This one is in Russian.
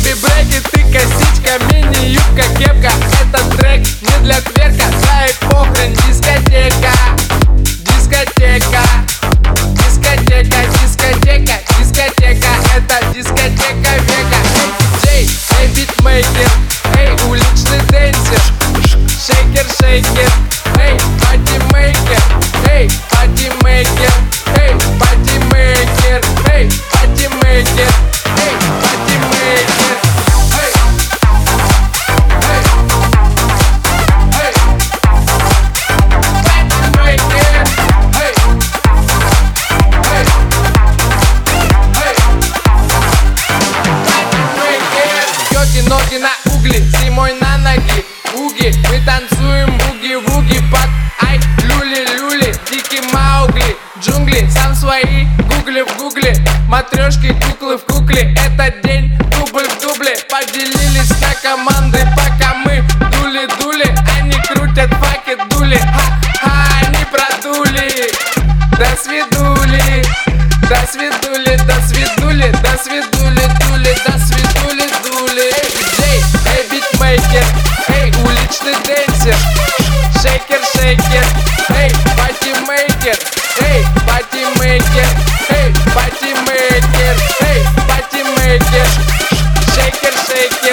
Бэйби брейки, ты косичка, мини-юбка, кепка. Этот трек не для кверка, дай похрен, дискотека. Дискотека, дискотека, дискотека, дискотека. Это дискотека века. Эй, диджей, эй, битмейкер, эй, уличный денсер. Шейкер, шейкер, эй, патимейкер, эй, патимейкер, эй, патимейкер, эй, патимейкер, эй, патимейкер. Ноги на угли, зимой на ноги, буги. Мы танцуем буги-вуги под ай, люли-люли, дикий Маугли. Джунгли, сам свои, гугли в гугле. Матрешки, куклы в кукле. Этот день дубль в дубле. Поделились на команды, пока мы дули-дули. Они крутят факи, дули, ха-ха, они продули. До свидули, до свидули, до свидули, до свидули, дули, до свидули, дули. Эй, битмейкер, эй, уличный денсер. Шейкер, шейкер, эй, патимейкер, эй, патимейкер, эй, патимейкер, эй, патимейкер. Шейкер, шейкер.